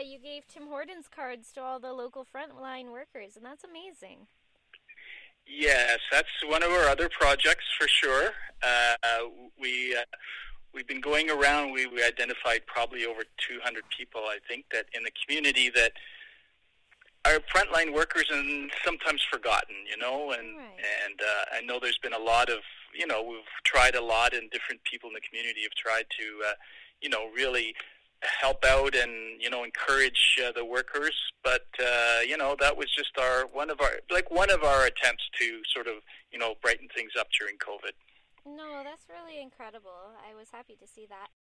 you gave Tim Hortons cards to all the local frontline workers, and that's amazing. Yes, that's one of our other projects for sure. We we've been going around. We identified probably over 200 people, I think, that in the community that are frontline workers and sometimes forgotten, Right. I know there's been a lot of, we've tried a lot, and different people in the community have tried to, really help out and encourage the workers. But that was just one of our attempts to sort of brighten things up during COVID. No, that's really incredible. I was happy to see that.